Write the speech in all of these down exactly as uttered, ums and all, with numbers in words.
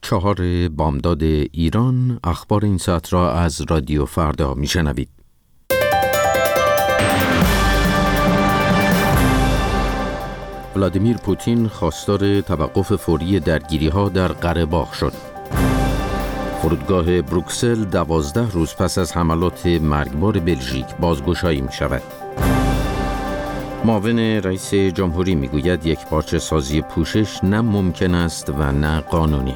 چهار بامداد ایران. اخبار این ساعت را از رادیو فردا میشنوید. ولادیمیر پوتین خواستار توقف فوری درگیری‌ها در قره‌باغ شد. فرودگاه بروکسل دوازده روز پس از حملات مرگبار بلژیک بازگشایی می شود. معاون رئیس جمهوری می گوید یک پارچه سازی پوشش نه ممکن است و نه قانونی.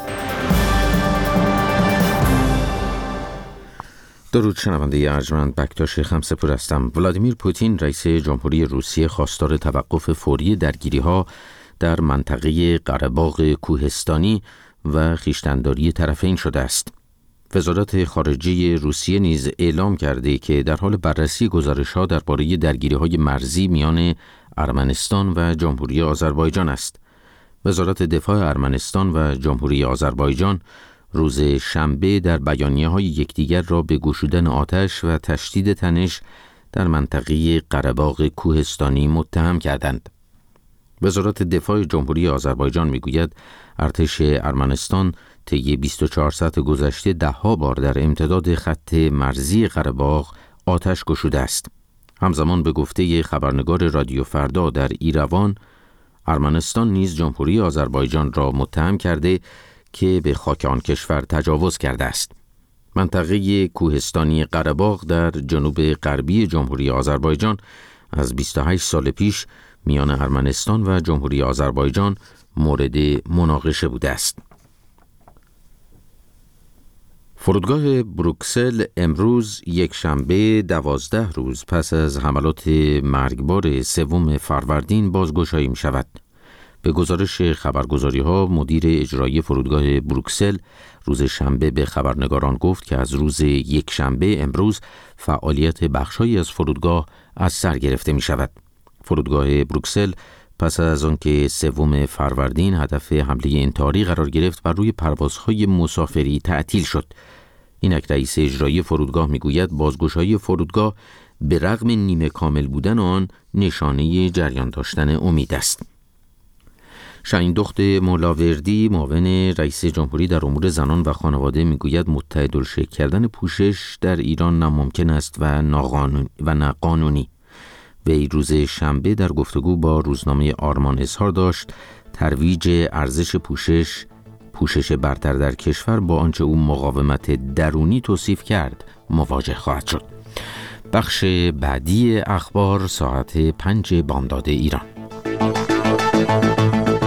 درود شنونده ارجمند، بکتاش خمسه‌پور هستم. ولادیمیر پوتین رئیس جمهوری روسیه خواستار توقف فوری درگیری‌ها در منطقه قره‌باغ کوهستانی و خویشتن‌داری طرفین شده است. وزارت خارجه روسیه نیز اعلام کرده که در حال بررسی گزارش‌ها درباره درگیری‌های مرزی میان ارمنستان و جمهوری آذربایجان است. وزارت دفاع ارمنستان و جمهوری آذربایجان روز شنبه در بیانیه‌های یکدیگر را به گشودن آتش و تشدید تنش در منطقه قره‌باغ کوهستانی متهم کردند. وزارت دفاع جمهوری آذربایجان میگوید ارتش ارمنستان طی بیست و چهار ساعت گذشته ده‌ها بار در امتداد خط مرزی قره‌باغ آتش گشوده است. همزمان به گفته خبرنگار رادیو فردا در ایروان، ارمنستان نیز جمهوری آذربایجان را متهم کرده که به خاک آن کشور تجاوز کرده است. منطقه کوهستانی قره‌باغ در جنوب غربی جمهوری آذربایجان از بیست و هشت سال پیش میان ارمنستان و جمهوری آذربایجان مورد مناقشه بوده است. فرودگاه بروکسل امروز یک شنبه دوازده روز پس از حملات مرگبار سوم فروردین بازگشایی می شود. به گزارش خبرگزاری‌ها، مدیر اجرایی فرودگاه بروکسل روز شنبه به خبرنگاران گفت که از روز یک شنبه امروز فعالیت بخش‌هایی از فرودگاه از سر گرفته می شود. فرودگاه بروکسل پس از آنکه سوم فروردین هدف حمله انتحاری قرار گرفت بر روی پروازهای مسافری تعطیل شد. اینک رئیس اجرایی فرودگاه میگوید بازگشایی فرودگاه به رغم نیمه کامل بودن آن نشانه جریان داشتن امید است. شاهین دخت مولاوردی، معاون رئیس جمهوری در امور زنان و خانواده میگوید متحدالشکل کردن پوشش در ایران ناممکن است و ناقانونی و ناقانونی. وی روز شنبه در گفتگو با روزنامه آرمان اظهار داشت ترویج ارزش پوشش پوشش برتر در کشور با آنچه او مقاومت درونی توصیف کرد مواجه خواهد شد. بخش بعدی اخبار ساعت پنج بامداد ایران.